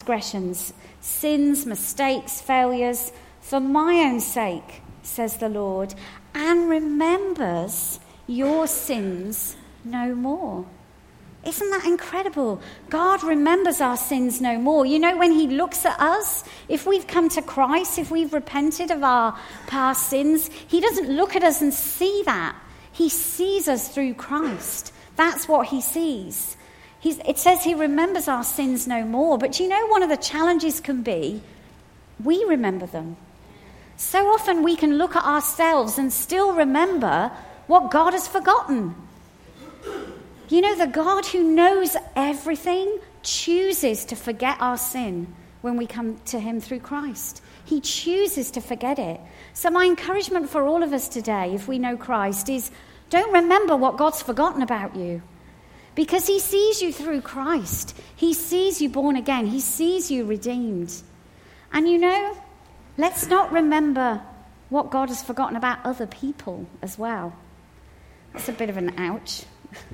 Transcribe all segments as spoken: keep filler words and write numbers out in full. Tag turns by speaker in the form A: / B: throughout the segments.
A: transgressions, sins, mistakes, failures, for my own sake, says the Lord, and remembers your sins no more. Isn't that incredible? God remembers our sins no more. You know, when he looks at us, if we've come to Christ, if we've repented of our past sins, he doesn't look at us and see that. He sees us through Christ. That's what he sees. He's, it says he remembers our sins no more. But you know, one of the challenges can be, we remember them. So often we can look at ourselves and still remember what God has forgotten. You know, the God who knows everything chooses to forget our sin when we come to him through Christ. He chooses to forget it. So my encouragement for all of us today, if we know Christ, is don't remember what God's forgotten about you. Because he sees you through Christ. He sees you born again. He sees you redeemed. And you know, let's not remember what God has forgotten about other people as well. That's a bit of an ouch.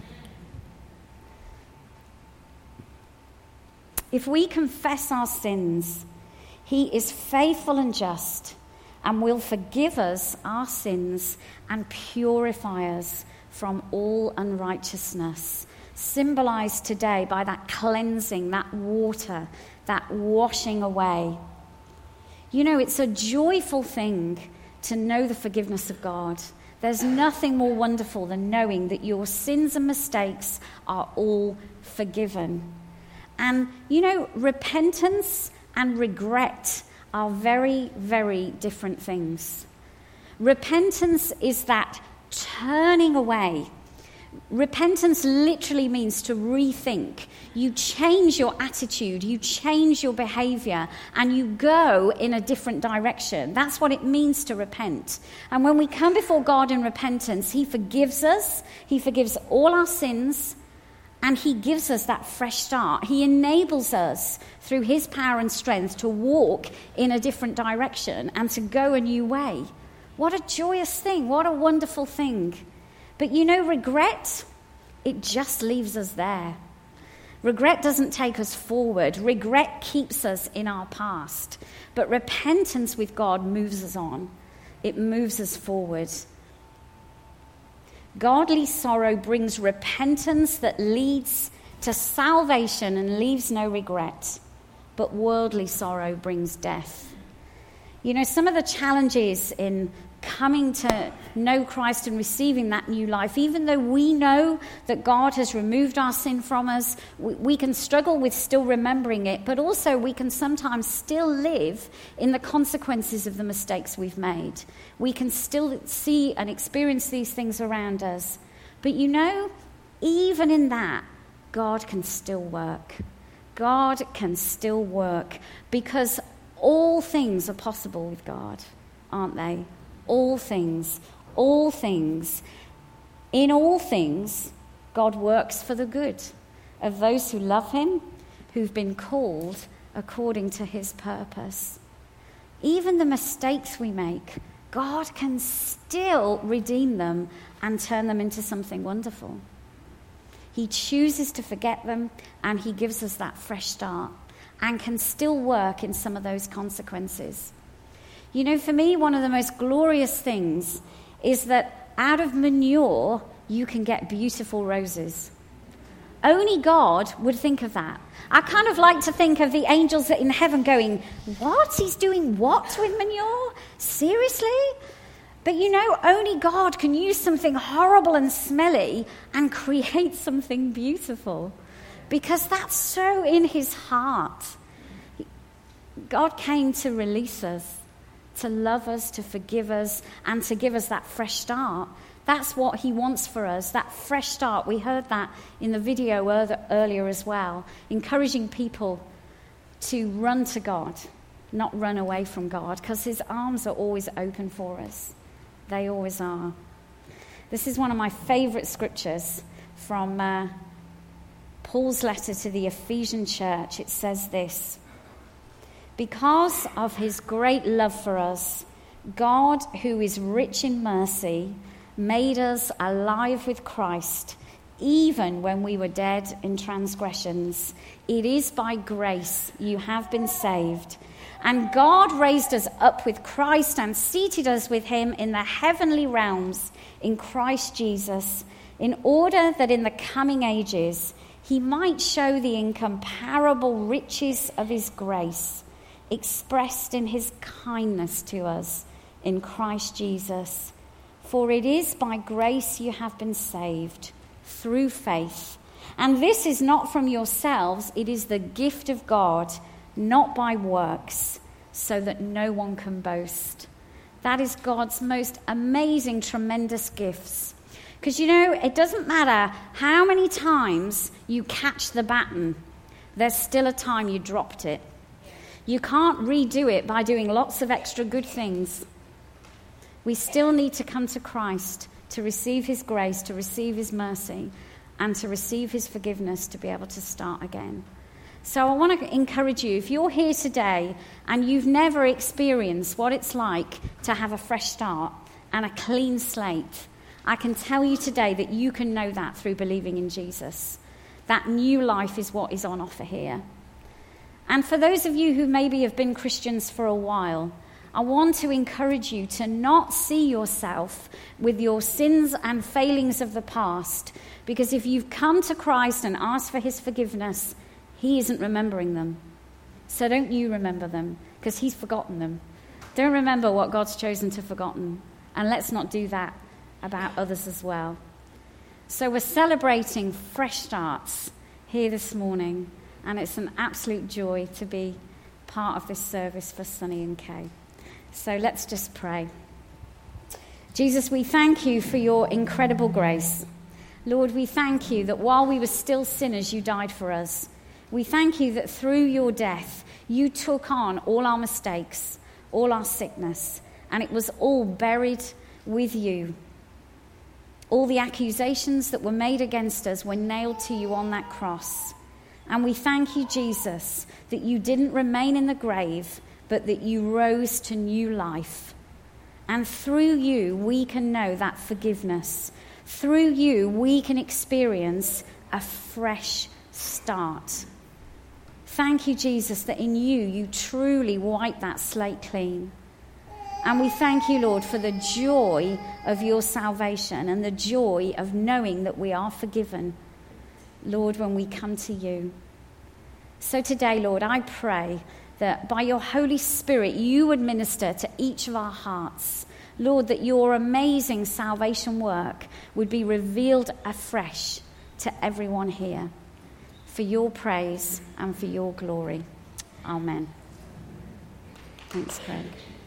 A: If we confess our sins, he is faithful and just and will forgive us our sins and purify us from all unrighteousness. Symbolized today by that cleansing, that water, that washing away. You know, it's a joyful thing to know the forgiveness of God. There's nothing more wonderful than knowing that your sins and mistakes are all forgiven. And, you know, repentance and regret are very, very different things. Repentance is that turning away. Repentance literally means to rethink. You change your attitude, you change your behavior, and you go in a different direction. That's what it means to repent. And when we come before God in repentance, he forgives us, he forgives all our sins, and he gives us that fresh start. He enables us through his power and strength to walk in a different direction and to go a new way. What a joyous thing, what a wonderful thing. But you know, regret, it just leaves us there. Regret doesn't take us forward. Regret keeps us in our past. But repentance with God moves us on. It moves us forward. Godly sorrow brings repentance that leads to salvation and leaves no regret. But worldly sorrow brings death. You know, some of the challenges in coming to know Christ and receiving that new life, even though we know that God has removed our sin from us, we, we can struggle with still remembering it, but also we can sometimes still live in the consequences of the mistakes we've made. We can still see and experience these things around us. But you know, even in that, God can still work. God can still work because all things are possible with God, aren't they? All things, all things. In all things, God works for the good of those who love him, who've been called according to his purpose. Even the mistakes we make, God can still redeem them and turn them into something wonderful. He chooses to forget them, and he gives us that fresh start and can still work in some of those consequences. You know, for me, one of the most glorious things is that out of manure, you can get beautiful roses. Only God would think of that. I kind of like to think of the angels in heaven going, what? He's doing what with manure? Seriously? But you know, only God can use something horrible and smelly and create something beautiful. Because that's so in his heart. God came to release us, to love us, to forgive us, and to give us that fresh start. That's what he wants for us, that fresh start. We heard that in the video earlier as well, encouraging people to run to God, not run away from God, because his arms are always open for us. They always are. This is one of my favorite scriptures from uh, Paul's letter to the Ephesian church. It says this: because of his great love for us, God, who is rich in mercy, made us alive with Christ, even when we were dead in transgressions. It is by grace you have been saved. And God raised us up with Christ and seated us with him in the heavenly realms in Christ Jesus, in order that in the coming ages he might show the incomparable riches of his grace, expressed in his kindness to us in Christ Jesus. For it is by grace you have been saved, through faith. And this is not from yourselves, it is the gift of God, not by works, so that no one can boast. That is God's most amazing, tremendous gifts. Because, you know, it doesn't matter how many times you catch the baton, there's still a time you dropped it. You can't redo it by doing lots of extra good things. We still need to come to Christ to receive his grace, to receive his mercy, and to receive his forgiveness to be able to start again. So I want to encourage you, if you're here today and you've never experienced what it's like to have a fresh start and a clean slate, I can tell you today that you can know that through believing in Jesus. That new life is what is on offer here. And for those of you who maybe have been Christians for a while, I want to encourage you to not see yourself with your sins and failings of the past, because if you've come to Christ and asked for his forgiveness, he isn't remembering them. So don't you remember them, because he's forgotten them. Don't remember what God's chosen to forgotten. And let's not do that about others as well. So we're celebrating fresh starts here this morning, and it's an absolute joy to be part of this service for Sonny and Kay. So let's just pray. Jesus, we thank you for your incredible grace. Lord, we thank you that while we were still sinners, you died for us. We thank you that through your death, you took on all our mistakes, all our sickness, and it was all buried with you. All the accusations that were made against us were nailed to you on that cross. And we thank you, Jesus, that you didn't remain in the grave, but that you rose to new life. And through you, we can know that forgiveness. Through you, we can experience a fresh start. Thank you, Jesus, that in you, you truly wipe that slate clean. And we thank you, Lord, for the joy of your salvation and the joy of knowing that we are forgiven, Lord, when we come to you. So today, Lord, I pray that by your Holy Spirit, you would minister to each of our hearts. Lord, that your amazing salvation work would be revealed afresh to everyone here, for your praise and for your glory. Amen. Thanks, Craig.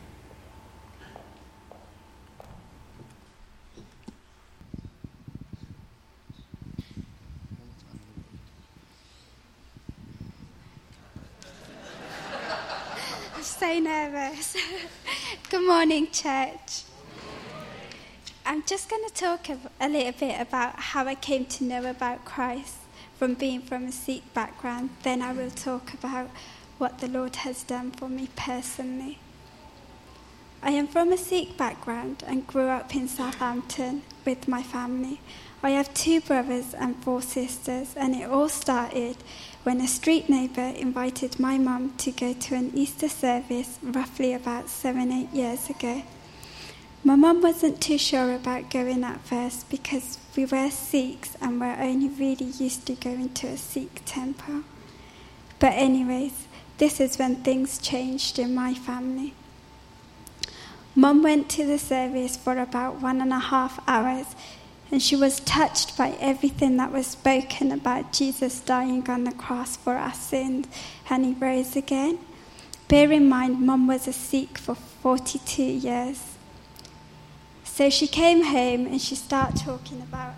B: So nervous. Good morning, church. I'm just going to talk a little bit about how I came to know about Christ from being from a Sikh background. Then I will talk about what the Lord has done for me personally. I am from a Sikh background and grew up in Southampton with my family. I have two brothers and four sisters, and it all started when a street neighbour invited my mum to go to an Easter service roughly about seven, eight years ago. My mum wasn't too sure about going at first because we were Sikhs and we're only really used to going to a Sikh temple. But anyways, this is when things changed in my family. Mum went to the service for about one and a half hours, and she was touched by everything that was spoken about Jesus dying on the cross for our sins, and he rose again. Bear in mind, Mum was a Sikh for forty-two years. So she came home and she started talking about,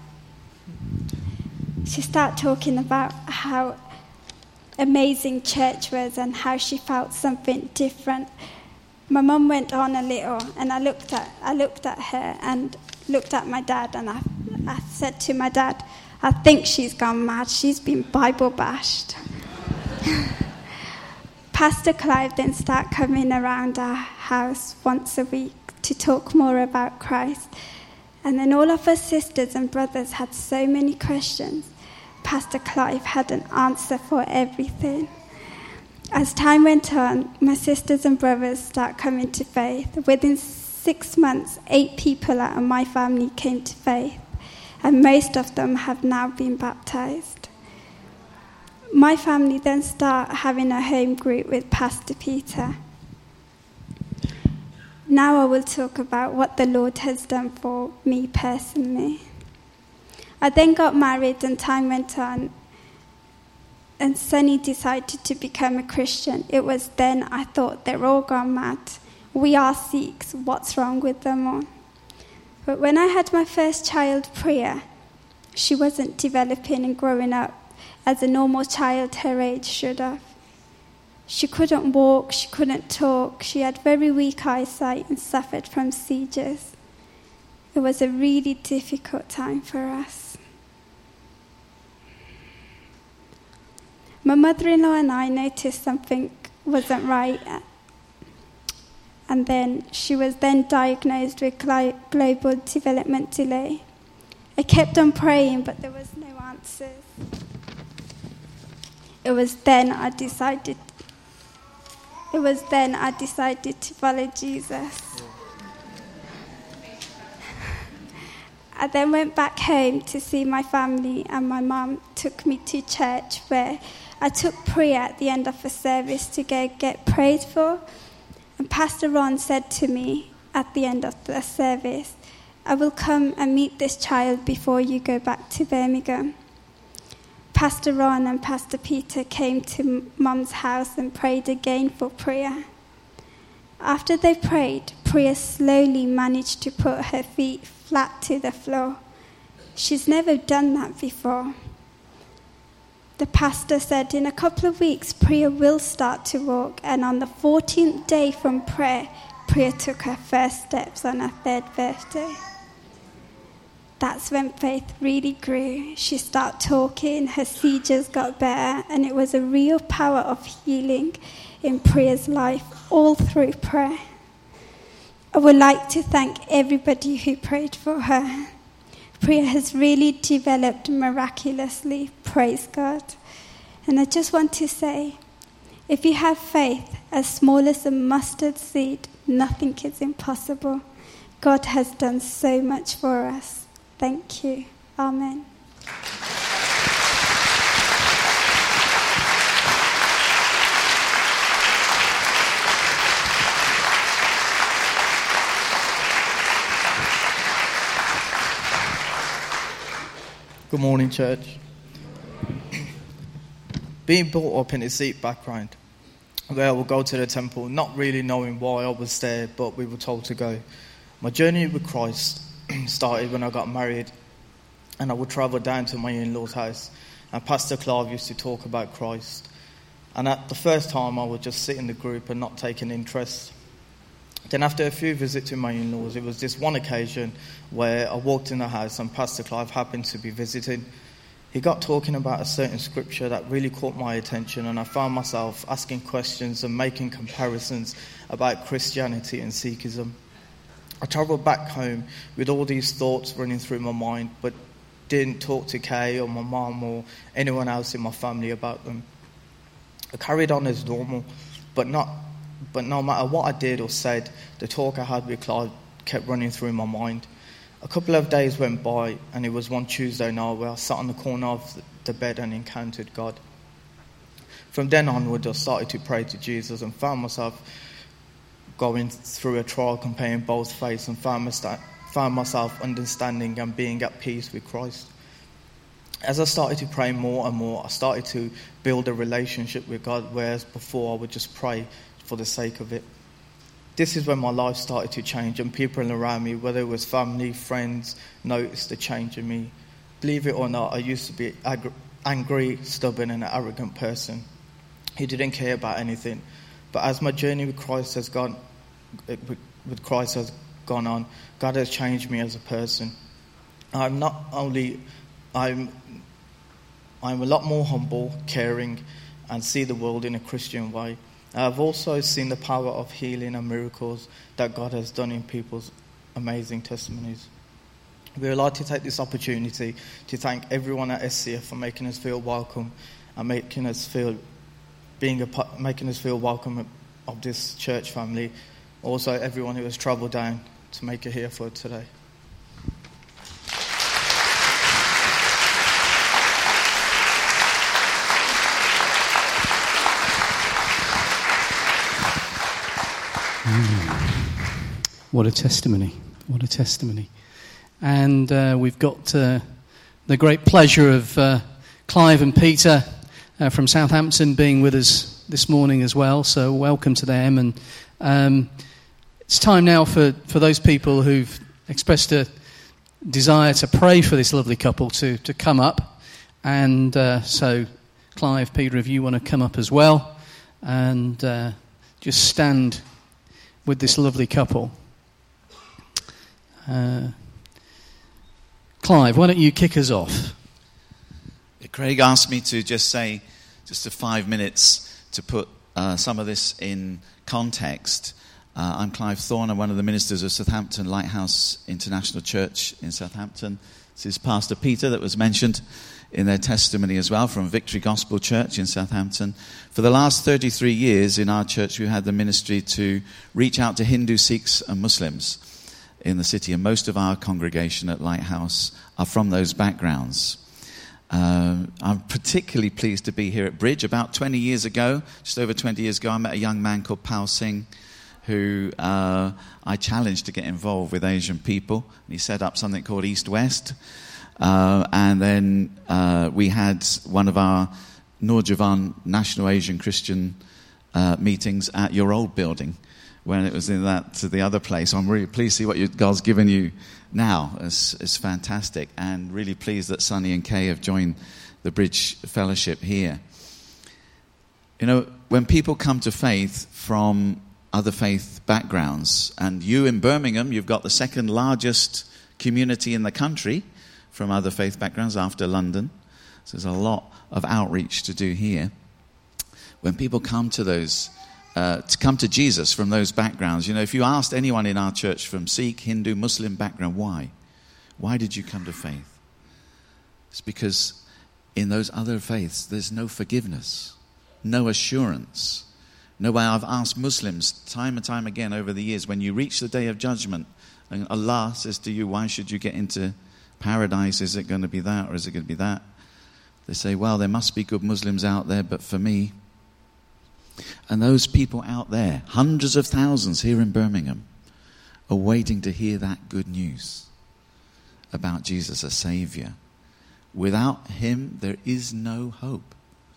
B: she started talking about how amazing church was and how she felt something different. My mum went on a little, and I looked at, I looked at her and looked at my dad, and I I said to my dad, I think she's gone mad. She's been Bible bashed. Pastor Clive then started coming around our house once a week to talk more about Christ. And then all of us sisters and brothers had so many questions. Pastor Clive had an answer for everything. As time went on, my sisters and brothers started coming to faith. Within six months, eight people out of my family came to faith, and most of them have now been baptized. My family then started having a home group with Pastor Peter. Now I will talk about what the Lord has done for me personally. I then got married and time went on, and Sonny decided to become a Christian. It was then I thought, they're all gone mad. We are Sikhs, what's wrong with them all? But when I had my first child, Priya, she wasn't developing and growing up as a normal child her age should have. She couldn't walk, she couldn't talk, she had very weak eyesight and suffered from seizures. It was a really difficult time for us. My mother-in-law and I noticed something wasn't right, and then she was then diagnosed with glo- global development delay. I kept on praying, but there was no answers. It was then I decided. It was then I decided to follow Jesus. I then went back home to see my family, and my mum took me to church where I took prayer at the end of the service to go get prayed for. And Pastor Ron said to me at the end of the service, I will come and meet this child before you go back to Birmingham. Pastor Ron and Pastor Peter came to Mum's house and prayed again for prayer. After they prayed, Priya slowly managed to put her feet flat to the floor. She's never done that before. The pastor said in a couple of weeks, Priya will start to walk, and on the fourteenth day from prayer, Priya took her first steps on her third birthday. That's when faith really grew. She started talking, her seizures got better, and it was a real power of healing in Priya's life, all through prayer. I would like to thank everybody who prayed for her. Priya has really developed miraculously, praise God. And I just want to say, if you have faith as small as a mustard seed, nothing is impossible. God has done so much for us. Thank you. Amen.
C: Good morning, church. Being brought up in a Sikh background, where I would go to the temple, not really knowing why I was there, but we were told to go. My journey with Christ started when I got married, and I would travel down to my in-laws' house, and Pastor Clive used to talk about Christ. And at the first time, I would just sit in the group and not take an interest. Then after a few visits to my in-laws, it was this one occasion where I walked in the house and Pastor Clive happened to be visiting. He got talking about a certain scripture that really caught my attention, and I found myself asking questions and making comparisons about Christianity and Sikhism. I travelled back home with all these thoughts running through my mind, but didn't talk to Kay or my mum or anyone else in my family about them. I carried on as normal, but not But no matter what I did or said, the talk I had with Clive kept running through my mind. A couple of days went by, and it was one Tuesday night where I sat on the corner of the bed and encountered God. From then onward, I started to pray to Jesus and found myself going through a trial comparing both faiths, and found, my, found myself understanding and being at peace with Christ. As I started to pray more and more, I started to build a relationship with God, whereas before I would just pray for the sake of it. This is when my life started to change, and people around me, whether it was family, friends, noticed the change in me. Believe it or not, I used to be ag- angry, stubborn, and an arrogant person who didn't care about anything. But as my journey with Christ has gone, with Christ has gone on, God has changed me as a person. I'm not only, I'm, I'm a lot more humble, caring, and see the world in a Christian way. I've also seen the power of healing and miracles that God has done in people's amazing testimonies. We would like to take this opportunity to thank everyone at S C F for making us feel welcome and making us feel being a making us feel welcome of this church family. Also, everyone who has travelled down to make it here for today.
D: What a testimony. What a testimony. And uh, we've got uh, the great pleasure of uh, Clive and Peter uh, from Southampton being with us this morning as well. So welcome to them. And um, it's time now for, for those people who've expressed a desire to pray for this lovely couple to, to come up. And uh, so, Clive, Peter, if you want to come up as well and uh, just stand with this lovely couple. Uh, Clive, why don't you kick us off?
E: Craig asked me to just say just a five minutes to put uh, some of this in context. Uh, I'm Clive Thorne. I'm one of the ministers of Southampton Lighthouse International Church in Southampton. This is Pastor Peter that was mentioned in their testimony as well from Victory Gospel Church in Southampton. For the last thirty-three years in our church, we've had the ministry to reach out to Hindu, Sikhs and Muslims in the city, and most of our congregation at Lighthouse are from those backgrounds. Uh, I'm particularly pleased to be here at Bridge. About twenty years ago, just over twenty years ago, I met a young man called Pal Singh, who uh, I challenged to get involved with Asian people. He set up something called East West. Uh, and then uh, we had one of our Noor Javan National Asian Christian uh, meetings at your old building, when it was in that to the other place. I'm really pleased to see what you, God's given you now. It's, it's fantastic, and really pleased that Sonny and Kay have joined the Bridge Fellowship here. You know, when people come to faith from other faith backgrounds, and you in Birmingham, you've got the second largest community in the country from other faith backgrounds after London. So there's a lot of outreach to do here. When people come to those Uh, to come to Jesus from those backgrounds. You know, if you asked anyone in our church from Sikh, Hindu, Muslim background, why? Why did you come to faith? It's because in those other faiths, there's no forgiveness, no assurance. No way. I've asked Muslims time and time again over the years, when you reach the day of judgment, and Allah says to you, why should you get into paradise? Is it going to be that, or is it going to be that? They say, well, there must be good Muslims out there, but for me. And those people out there, hundreds of thousands here in Birmingham, are waiting to hear that good news about Jesus, a Saviour. Without him, there is no hope.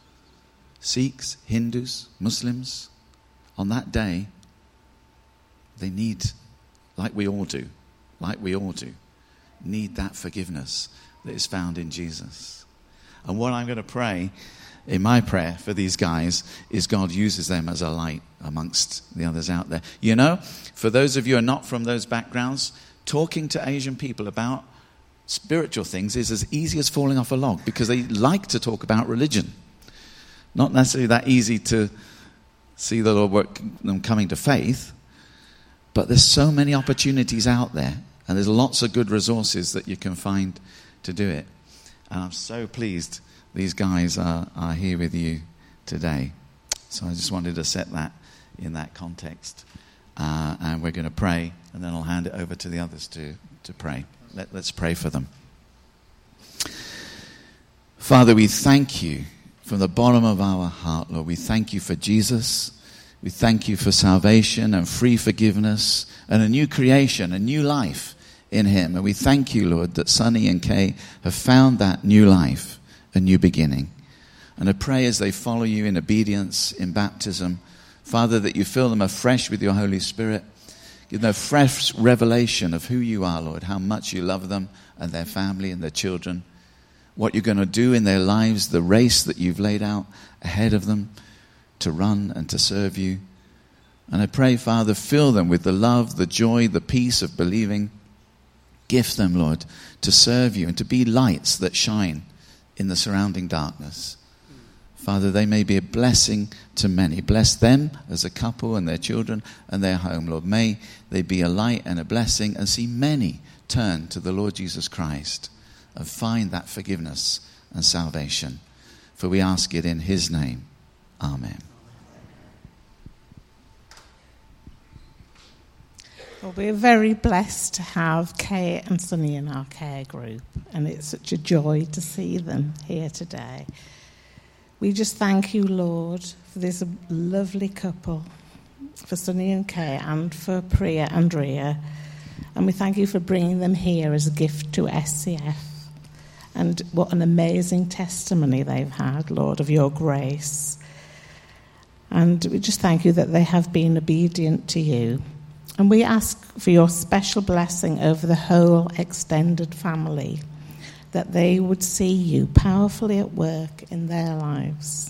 E: Sikhs, Hindus, Muslims, on that day, they need, like we all do, like we all do, need that forgiveness that is found in Jesus. And what I'm going to pray in my prayer for these guys is God uses them as a light amongst the others out there. You know, for those of you who are not from those backgrounds, talking to Asian people about spiritual things is as easy as falling off a log, because they like to talk about religion. Not necessarily that easy to see the Lord work them coming to faith, but there's so many opportunities out there, and there's lots of good resources that you can find to do it. And I'm so pleased these guys are, are here with you today. So I just wanted to set that in that context. Uh, and we're going to pray, and then I'll hand it over to the others to, to pray. Let, let's pray for them. Father, we thank you from the bottom of our heart, Lord. We thank you for Jesus. We thank you for salvation and free forgiveness and a new creation, a new life in him. And we thank you, Lord, that Sonny and Kay have found that new life, a new beginning. And I pray as they follow you in obedience in baptism, Father, that you fill them afresh with your Holy Spirit. Give them a fresh revelation of who you are, Lord, how much you love them and their family and their children, what you're going to do in their lives, the race that you've laid out ahead of them to run and to serve you. And I pray, Father, fill them with the love, the joy, the peace of believing. Gift them, Lord, to serve you and to be lights that shine in the surrounding darkness. Father, they may be a blessing to many. Bless them as a couple and their children and their home, Lord. May they be a light and a blessing and see many turn to the Lord Jesus Christ and find that forgiveness and salvation. For we ask it in his name. Amen.
F: Well, we're very blessed to have Kay and Sonny in our care group, and it's such a joy to see them here today. We just thank you, Lord, for this lovely couple, for Sonny and Kay, and for Priya and Ria. And we thank you for bringing them here as a gift to S C F. And what an amazing testimony they've had, Lord, of your grace. And we just thank you that they have been obedient to you. And we ask for your special blessing over the whole extended family, that they would see you powerfully at work in their lives.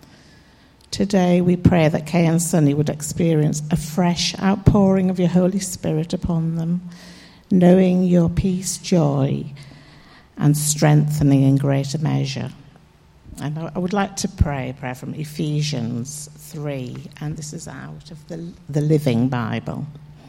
F: Today we pray that Kay and Sonny would experience a fresh outpouring of your Holy Spirit upon them, knowing your peace, joy, and strengthening in greater measure. And I would like to pray a prayer from Ephesians three, and this is out of the, the Living Bible.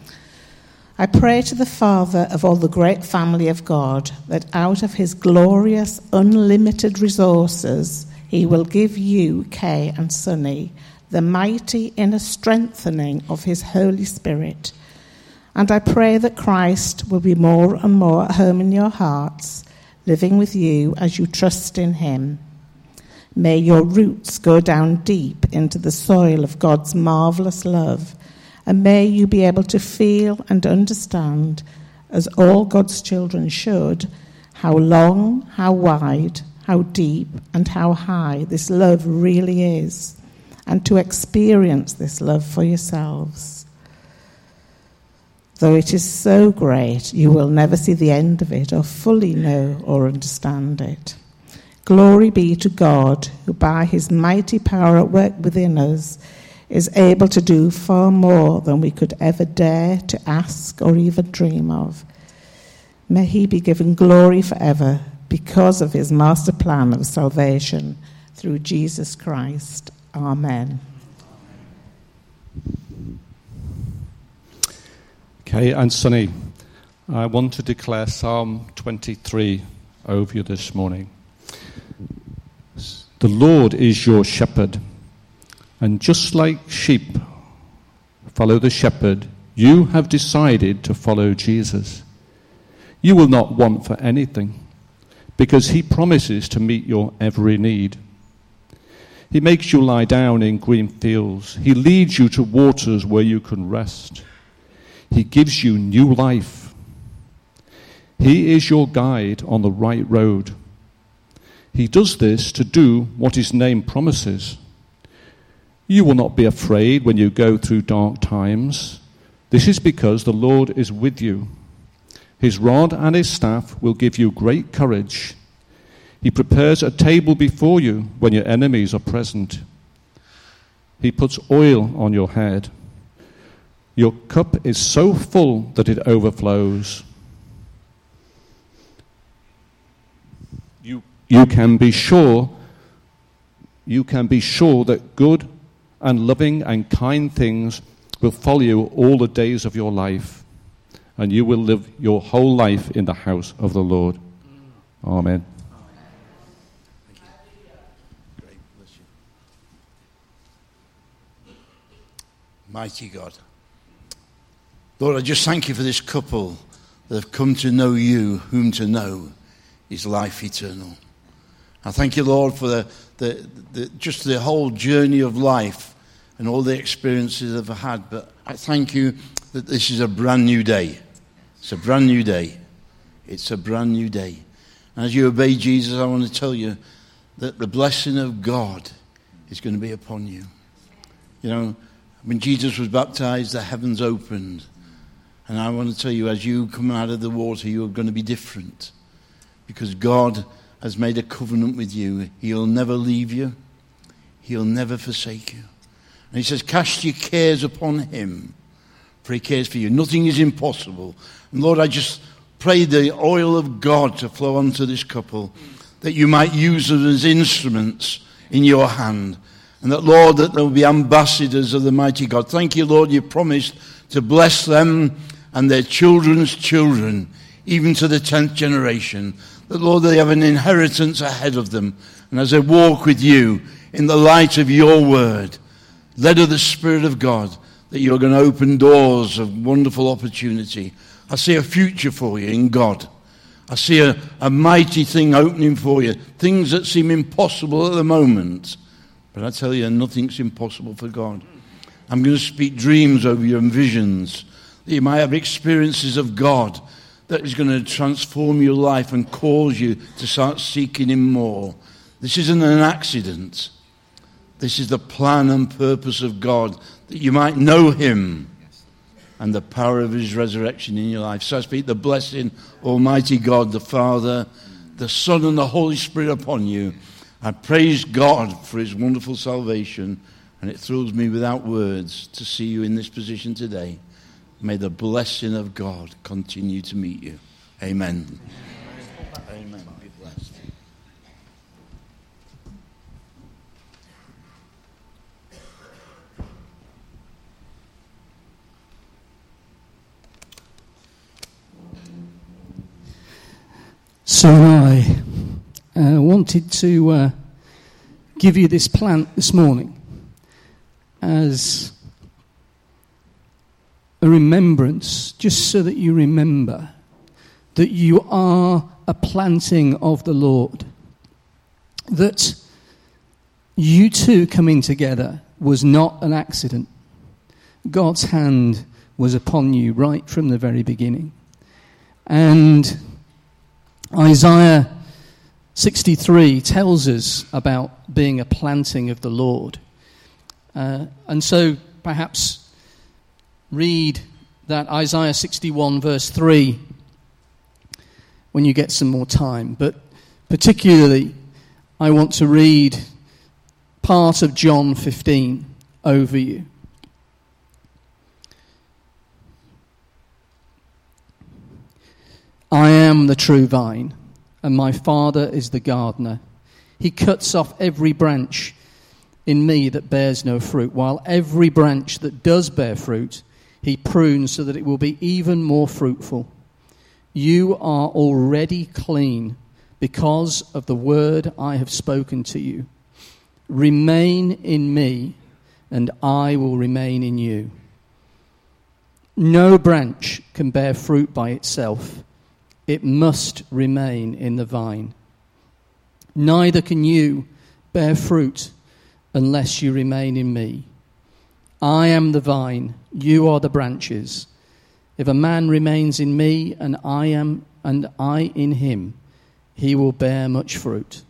F: I pray to the Father of all the great family of God that out of his glorious, unlimited resources, he will give you, Kay and Sonny, the mighty inner strengthening of his Holy Spirit. And I pray that Christ will be more and more at home in your hearts, living with you as you trust in him. May your roots go down deep into the soil of God's marvelous love, and may you be able to feel and understand, as all God's children should, how long, how wide, how deep, and how high this love really is, and to experience this love for yourselves. Though it is so great, you will never see the end of it or fully know or understand it. Glory be to God, who by his mighty power at work within us is able to do far more than we could ever dare to ask or even dream of. May he be given glory forever because of his master plan of salvation through Jesus Christ. Amen.
G: Kay and Sonny, I want to declare Psalm twenty-three over you this morning. The Lord is your shepherd, and just like sheep follow the shepherd, you have decided to follow Jesus. You will not want for anything, because he promises to meet your every need. He makes you lie down in green fields. He leads you to waters where you can rest. He gives you new life. He is your guide on the right road. He does this to do what his name promises. You will not be afraid when you go through dark times. This is because the Lord is with you. His rod and his staff will give you great courage. He prepares a table before you when your enemies are present. He puts oil on your head. Your cup is so full that it overflows. You, you can be sure, you can be sure that good and loving and kind things will follow you all the days of your life, and you will live your whole life in the house of the Lord. Amen.
H: Mighty God. Lord, I just thank you for this couple that have come to know you, whom to know is life eternal. I thank you, Lord, for the, the, the just the whole journey of life and all the experiences they've had. But I thank you that this is a brand new day. It's a brand new day. It's a brand new day. And as you obey Jesus, I want to tell you that the blessing of God is going to be upon you. You know, when Jesus was baptized, the heavens opened. And I want to tell you, as you come out of the water, you are going to be different. Because God has made a covenant with you. He'll never leave you. He'll never forsake you. And he says, cast your cares upon him, for he cares for you. Nothing is impossible. And Lord, I just pray the oil of God to flow onto this couple, that you might use them as instruments in your hand. And that, Lord, that there will be ambassadors of the mighty God. Thank you, Lord, you promised to bless them and their children's children even to the tenth generation. That, Lord, they have an inheritance ahead of them. And as they walk with you in the light of your word, led of the Spirit of God, that you're going to open doors of wonderful opportunity. I see a future for you in God. I see a, a mighty thing opening for you. Things that seem impossible at the moment. But I tell you, nothing's impossible for God. I'm going to speak dreams over you and visions. That you might have experiences of God that is going to transform your life and cause you to start seeking him more. This isn't an accident. This is the plan and purpose of God, that you might know him and the power of his resurrection in your life. So I speak the blessing, Almighty God, the Father, the Son, and the Holy Spirit upon you. I praise God for his wonderful salvation, and it thrills me without words to see you in this position today. May the blessing of God continue to meet you. Amen. Amen. Be blessed.
D: So I uh, wanted to uh, give you this plant this morning as a remembrance, just so that you remember that you are a planting of the Lord. That you two coming together was not an accident. God's hand was upon you right from the very beginning. And Isaiah sixty-three tells us about being a planting of the Lord. Uh, and so perhaps read that Isaiah sixty-one verse three when you get some more time. But particularly, I want to read part of John fifteen over you. I am the true vine, and my Father is the gardener. He cuts off every branch in me that bears no fruit, while every branch that does bear fruit, he prunes so that it will be even more fruitful. You are already clean because of the word I have spoken to you. Remain in me, and I will remain in you. No branch can bear fruit by itself. It must remain in the vine. Neither can you bear fruit unless you remain in me. I am the vine, you are the branches. If a man remains in me and I am and I in him, he will bear much fruit.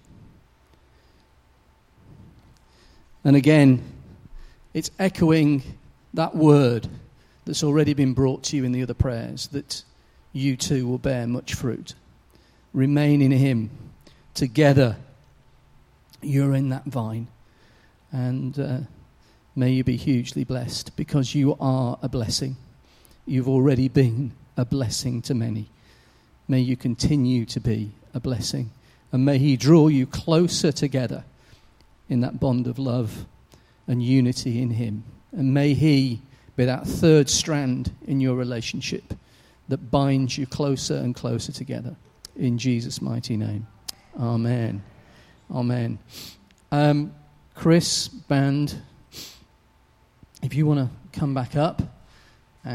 D: And again, it's echoing that word that's already been brought to you in the other prayers, that you too will bear much fruit. Remain in him. Together, you're in that vine. And uh, may you be hugely blessed, because you are a blessing. You've already been a blessing to many. May you continue to be a blessing. And may he draw you closer together in that bond of love and unity in him. And may he be that third strand in your relationship that binds you closer and closer together. In Jesus' mighty name. Amen. Amen. Um, Chris, band, if you want to come back up.